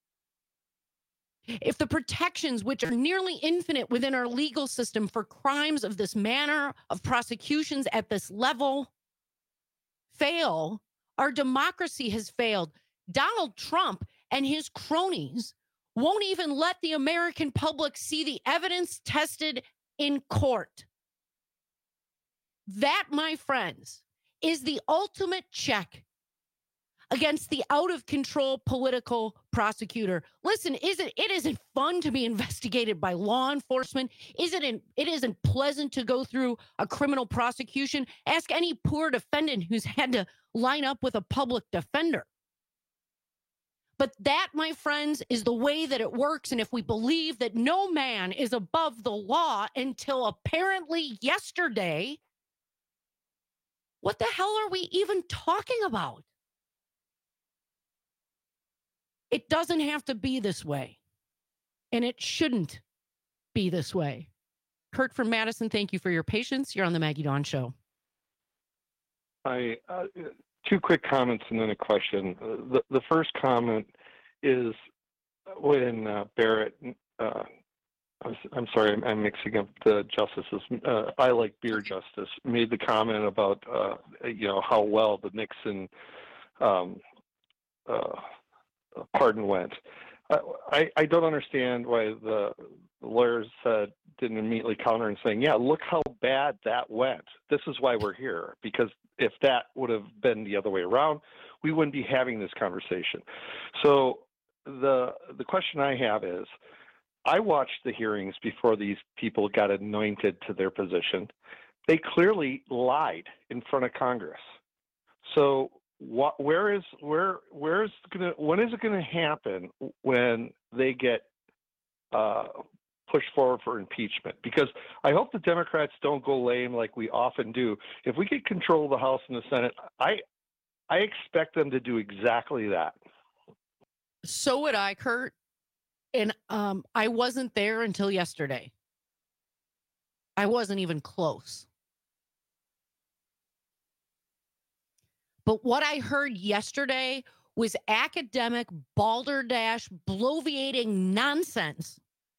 If the protections, which are nearly infinite within our legal system for crimes of this manner, of prosecutions at this level, fail, our democracy has failed. Donald Trump and his cronies won't even let the American public see the evidence tested in court. That, my friends, is the ultimate check against the out-of-control political prosecutor. Listen, it isn't fun to be investigated by law enforcement. It isn't pleasant to go through a criminal prosecution. Ask any poor defendant who's had to line up with a public defender. But that, my friends, is the way that it works. And if we believe that no man is above the law until apparently yesterday, what the hell are we even talking about? It doesn't have to be this way, and it shouldn't be this way. Kurt from Madison, thank you for your patience. You're on the Maggie Dawn Show. Hi, two quick comments and then a question. The first comment is when Barrett, I'm sorry, I'm mixing up the justices. I like beer justice, made the comment about, how well the Nixon pardon went. I don't understand why the lawyers didn't immediately counter and saying, yeah, look how bad that went. This is why we're here. Because if that would have been the other way around, we wouldn't be having this conversation. So the question I have is, I watched the hearings before these people got anointed to their position. They clearly lied in front of Congress. So when is it going to happen when they get push forward for impeachment, because I hope the Democrats don't go lame like we often do. If we get control of the House and the Senate, I expect them to do exactly that. So would I, Kurt. And I wasn't there until yesterday. I wasn't even close. But what I heard yesterday was academic balderdash bloviating nonsense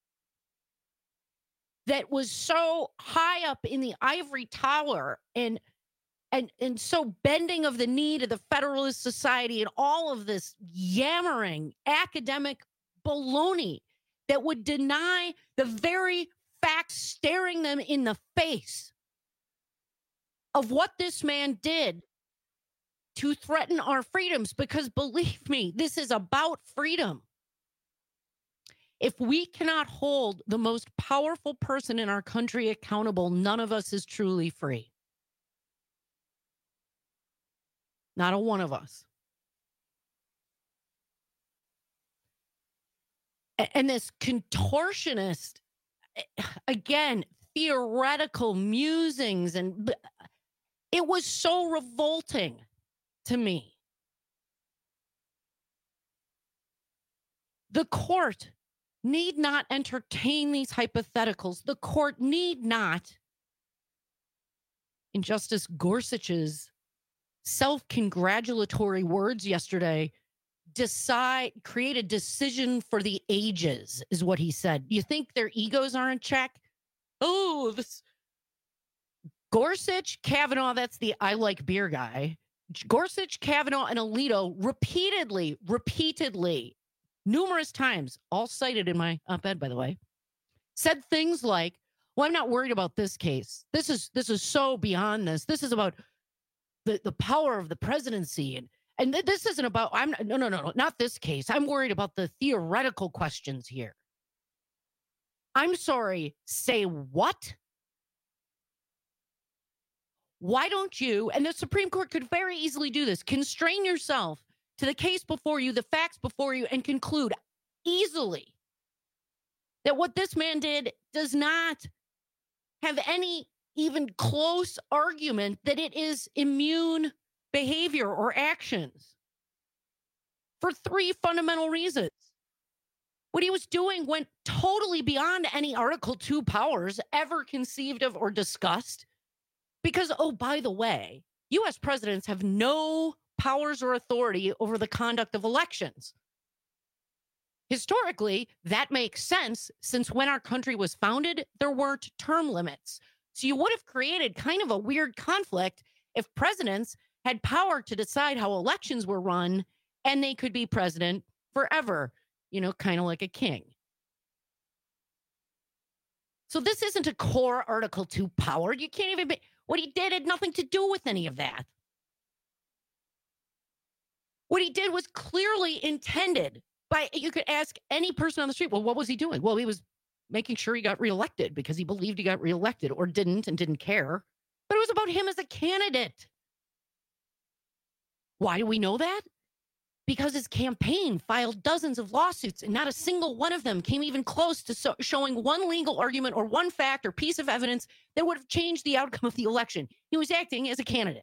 that was so high up in the ivory tower and so bending of the knee to the Federalist Society and all of this yammering academic baloney that would deny the very facts staring them in the face of what this man did to threaten our freedoms. Because believe me, this is about freedom. If we cannot hold the most powerful person in our country accountable, none of us is truly free. Not a one of us. And this contortionist, again, theoretical musings, and it was so revolting to me. The court need not entertain these hypotheticals. The court need not, in Justice Gorsuch's self-congratulatory words yesterday, create a decision for the ages, is what he said. You think their egos are in check? Oh, this Gorsuch, Kavanaugh, that's the I like beer guy. Gorsuch, Kavanaugh, and Alito repeatedly, numerous times, all cited in my op-ed, by the way, said things like, well, I'm not worried about this case. This is so beyond this. This is about the power of the presidency. And this isn't about, no, not this case. I'm worried about the theoretical questions here. I'm sorry, say what? Why don't you, and the Supreme Court could very easily do this, constrain yourself to the case before you, the facts before you, and conclude easily that what this man did does not have any even close argument that it is immune behavior or actions for three fundamental reasons. What he was doing went totally beyond any Article 2 powers ever conceived of or discussed. Because, oh, by the way, U.S. presidents have no powers or authority over the conduct of elections. Historically, that makes sense, since when our country was founded, there weren't term limits. So you would have created kind of a weird conflict if presidents had power to decide how elections were run and they could be president forever, kind of like a king. So this isn't a core Article 2 power. You can't even be, what he did had nothing to do with any of that. What he did was clearly intended by, you could ask any person on the street, well, what was he doing? Well, he was making sure he got reelected because he believed he got reelected, or didn't and didn't care. But it was about him as a candidate. Why do we know that? Because his campaign filed dozens of lawsuits, and not a single one of them came even close to showing one legal argument or one fact or piece of evidence that would have changed the outcome of the election. He was acting as a candidate.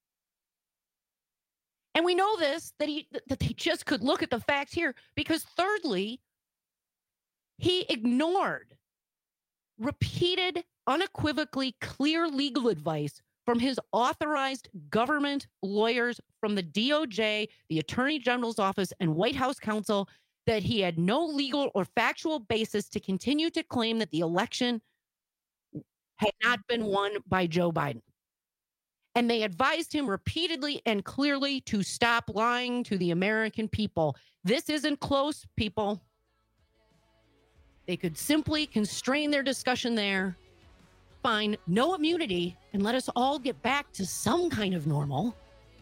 And we know this, that they just could look at the facts here, because thirdly, he ignored repeated, unequivocally clear legal advice from his authorized government lawyers from the DOJ, the Attorney General's office, and White House counsel, that he had no legal or factual basis to continue to claim that the election had not been won by Joe Biden. And they advised him repeatedly and clearly to stop lying to the American people. This isn't close, people. They could simply constrain their discussion there, find no immunity, and let us all get back to some kind of normal.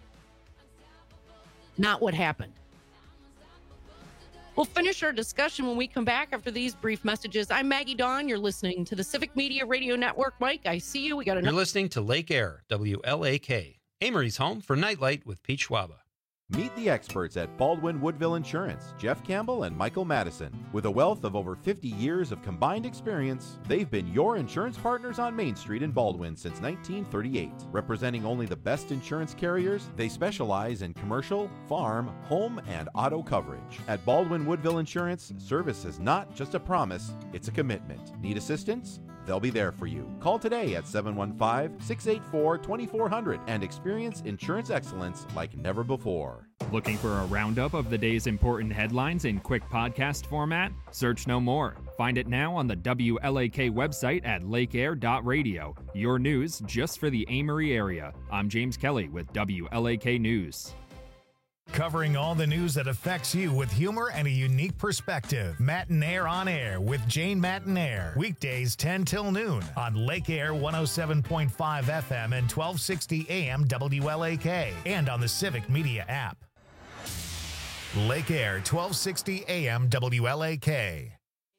Not what happened. We'll finish our discussion when we come back after these brief messages. I'm Maggie Dawn. You're listening to the Civic Media Radio Network. Mike, I see you. You're listening to Lake Air, WLAK, Amory's home for Nightlight with Pete Schwaba. Meet the experts at Baldwin Woodville Insurance, Jeff Campbell and Michael Madison. With a wealth of over 50 years of combined experience, they've been your insurance partners on Main Street in Baldwin since 1938. Representing only the best insurance carriers, they specialize in commercial, farm, home, and auto coverage. At Baldwin Woodville Insurance, service is not just a promise, it's a commitment. Need assistance? They'll be there for you. Call today at 715-684-2400 and experience insurance excellence like never before. Looking for a roundup of the day's important headlines in quick podcast format? Search no more. Find it now on the WLAK website at lakeair.radio. Your news just for the Amory area. I'm James Kelly with WLAK News. Covering all the news that affects you with humor and a unique perspective. Matinaire on Air with Jane Matinaire. Weekdays 10 till noon on Lake Air 107.5 FM and 1260 AM WLAK. And on the Civic Media app. Lake Air 1260 AM WLAK.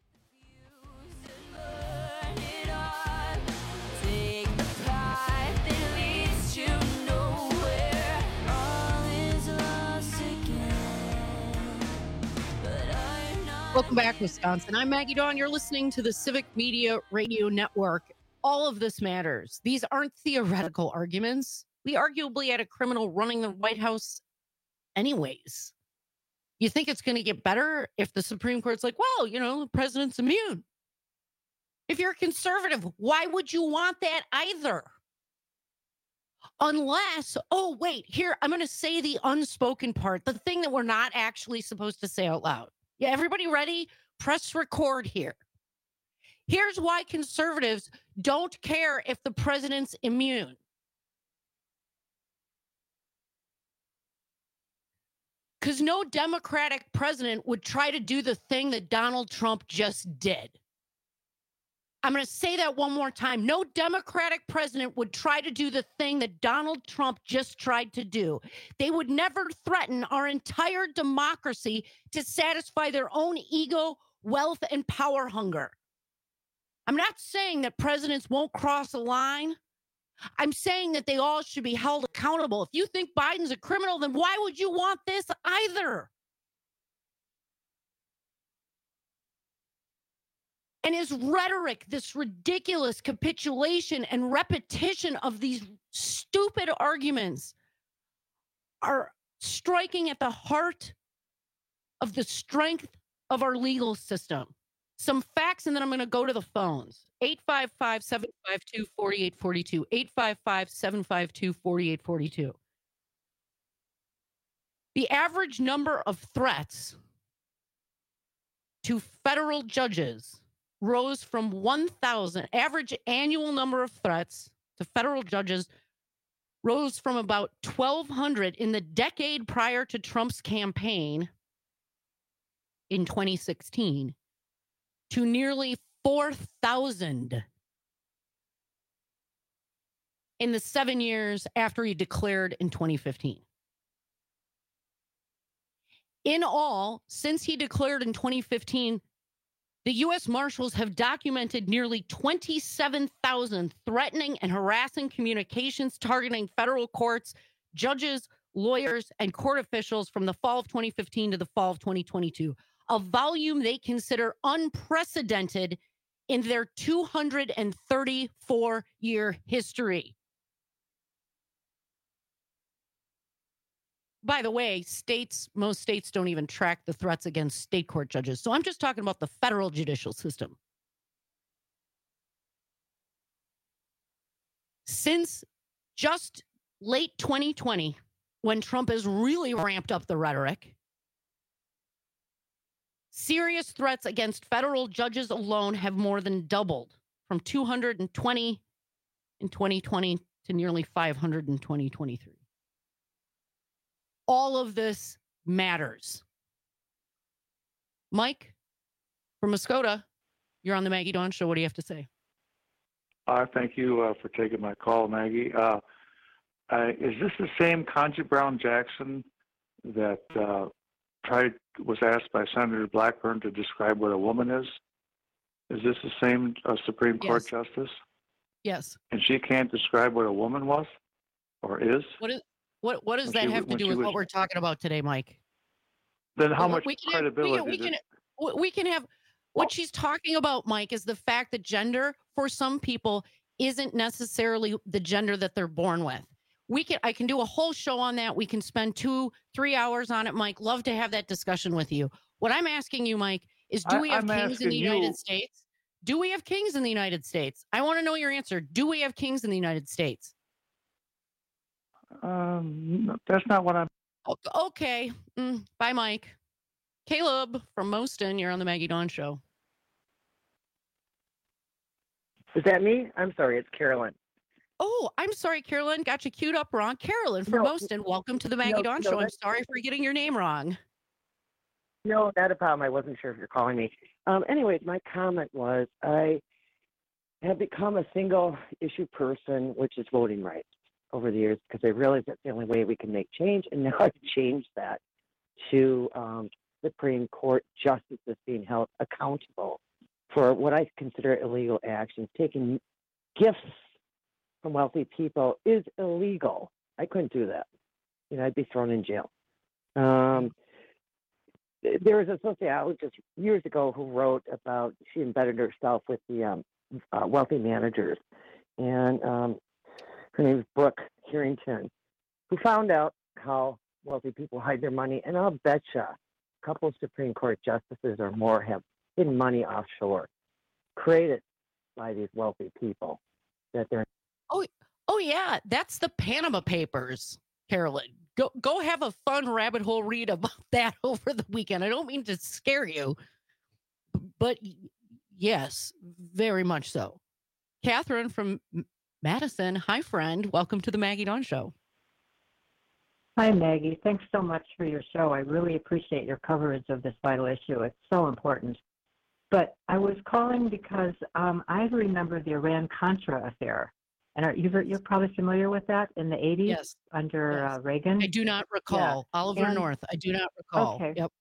Welcome back, Wisconsin. I'm Maggie Dawn. You're listening to the Civic Media Radio Network. All of this matters. These aren't theoretical arguments. We arguably had a criminal running the White House anyways. You think it's going to get better if the Supreme Court's like, well, the president's immune? If you're a conservative, why would you want that either? Unless, oh, wait, here, I'm going to say the unspoken part, the thing that we're not actually supposed to say out loud. Yeah, everybody ready? Press record here. Here's why conservatives don't care if the president's immune. Because no Democratic president would try to do the thing that Donald Trump just did. I'm going to say that one more time. No Democratic president would try to do the thing that Donald Trump just tried to do. They would never threaten our entire democracy to satisfy their own ego, wealth, and power hunger. I'm not saying that presidents won't cross a line. I'm saying that they all should be held accountable. If you think Biden's a criminal, then why would you want this either? And his rhetoric, this ridiculous capitulation and repetition of these stupid arguments are striking at the heart of the strength of our legal system. Some facts, and then I'm going to go to the phones. 855-752-4842. 855-752-4842. The average number of threats to federal judges rose from 1,000. Average annual number of threats to federal judges rose from about 1,200 in the decade prior to Trump's campaign in 2016 to nearly 4,000 in the 7 years after he declared in 2015. In all, since he declared in 2015, the U.S. Marshals have documented nearly 27,000 threatening and harassing communications targeting federal courts, judges, lawyers, and court officials from the fall of 2015 to the fall of 2022, a volume they consider unprecedented in their 234-year history. By the way, most states don't even track the threats against state court judges. So I'm just talking about the federal judicial system. Since just late 2020, when Trump has really ramped up the rhetoric, serious threats against federal judges alone have more than doubled from 220 in 2020 to nearly 500 in 2023. All of this matters. Mike from Muskota, you're on the Maggie Dawn Show. What do you have to say? Thank you for taking my call, Maggie. Is this the same Ketanji Brown Jackson that was asked by Senator Blackburn to describe what a woman is? Is this the same Supreme Court justice? Yes. And she can't describe what a woman was or is? What does When that she- have to when do she with was- what we're talking about today, Mike? Then how We- much we can have- credibility? we can have what she's talking about, Mike, is the fact that gender for some people isn't necessarily the gender that they're born with. I can do a whole show on that. We can spend 2-3 hours on it, Mike. Love to have that discussion with you. What I'm asking you, Mike, is do we have I'm kings in the asking United you- States? Do we have kings in the United States? I want to know your answer. Do we have kings in the United States? No, that's not what I'm. Okay. Bye, Mike. Caleb from Moston, you're on the Maggie Dawn Show. Is that me? I'm sorry, it's Carolyn. Oh, I'm sorry, Carolyn. Got you queued up wrong. Carolyn from No, Moston, welcome to the Maggie Dawn Show. I'm that's- sorry for getting your name wrong. No, not a problem. I wasn't sure if you're calling me. Anyways, my comment was I have become a single issue person, which is voting rights over the years, because I realized that's the only way we can make change. And now I've changed that to Supreme Court justices being held accountable for what I consider illegal actions. Taking gifts from wealthy people is illegal. I couldn't do that. I'd be thrown in jail. There was a sociologist years ago who wrote about, she embedded herself with the wealthy managers. And her name is Brooke Harrington, who found out how wealthy people hide their money. And I'll bet you a couple of Supreme Court justices or more have hidden money offshore, created by these wealthy people that they're. Oh yeah, that's the Panama Papers, Carolyn. Go have a fun rabbit hole read about that over the weekend. I don't mean to scare you, but yes, very much so. Catherine from Madison, hi friend. Welcome to the Maggie Dawn Show. Hi, Maggie. Thanks so much for your show. I really appreciate your coverage of this vital issue. It's so important. But I was calling because I remember the Iran-Contra affair. And you're probably familiar with that in the 80s Yes. under Reagan? I do not recall. Yeah. Oliver And- North. I do not recall. Okay. Yep.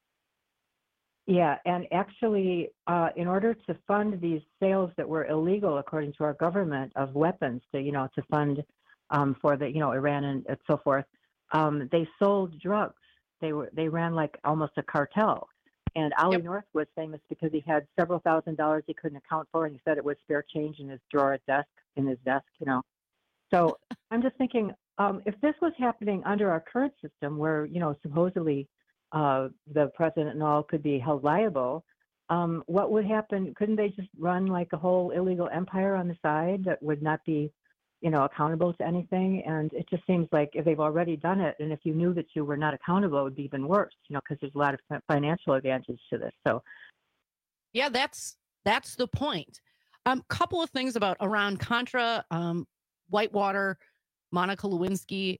Yeah, and actually, in order to fund these sales that were illegal, according to our government, of weapons to fund for the Iran and so forth, they sold drugs. They ran like almost a cartel. And Ollie North was famous because he had several $1,000s he couldn't account for, and he said it was spare change in his drawer at in his desk. So I'm just thinking, if this was happening under our current system, where supposedly the president and all could be held liable, what would happen? Couldn't they just run like a whole illegal empire on the side that would not be, accountable to anything? And it just seems like if they've already done it, and if you knew that you were not accountable, it would be even worse, because there's a lot of financial advantage to this. So, Yeah, that's the point. Couple of things about Iran-Contra, Whitewater, Monica Lewinsky,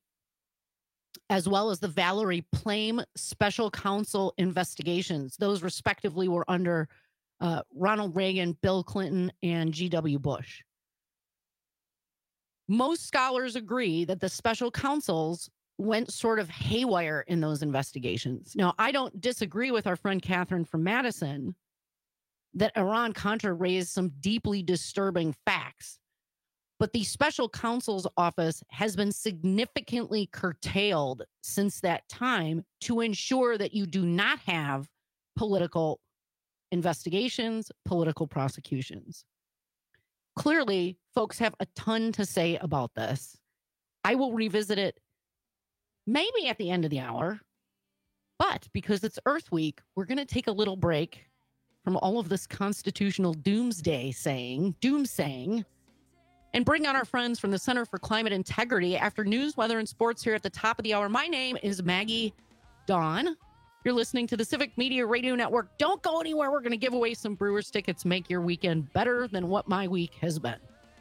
as well as the Valerie Plame special counsel investigations. Those respectively were under Ronald Reagan, Bill Clinton, and G.W. Bush. Most scholars agree that the special counsels went sort of haywire in those investigations. Now, I don't disagree with our friend Catherine from Madison that Iran-Contra raised some deeply disturbing facts. But the special counsel's office has been significantly curtailed since that time to ensure that you do not have political investigations, political prosecutions. Clearly, folks have a ton to say about this. I will revisit it maybe at the end of the hour, but because it's Earth Week, we're going to take a little break from all of this constitutional doomsaying, and bring on our friends from the Center for Climate Integrity after news, weather, and sports here at the top of the hour. My name is Maggie Dawn. You're listening to the Civic Media Radio Network. Don't go anywhere. We're going to give away some Brewers tickets. Make your weekend better than what my week has been.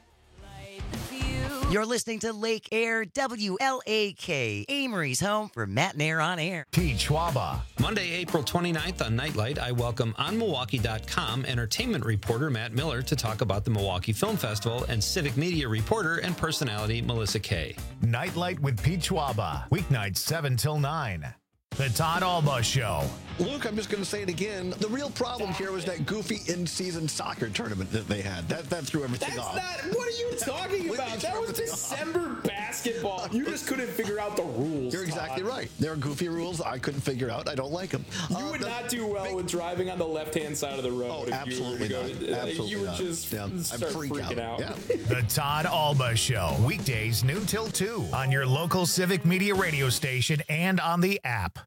You're listening to Lake Air WLAK, Amory's home for Matt and Air on Air. Pete Schwaba. Monday, April 29th on Nightlight, I welcome OnMilwaukee.com entertainment reporter Matt Miller to talk about the Milwaukee Film Festival and civic media reporter and personality Melissa Kay. Nightlight with Pete Schwaba. Weeknights 7 till 9. The Todd Alba Show. Luke, I'm just going to say it again. The real problem here was that goofy in-season soccer tournament that they had. That threw everything off. What are you talking about? That was December basketball. You just couldn't figure out the rules. You're exactly right. There are goofy rules I couldn't figure out. I don't like them. You would not do well with driving on the left-hand side of the road. Oh, absolutely not. Absolutely you would not. just start freaking out. Yeah. The Todd Alba Show. Weekdays noon till 2 on your local Civic Media radio station and on the app.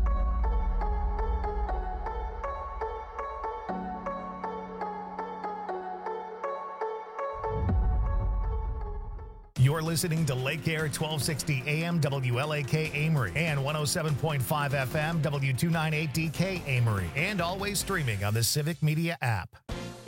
You're listening to Lake Air 1260 AM WLAK Amory and 107.5 FM W298DK Amory, and always streaming on the Civic Media app.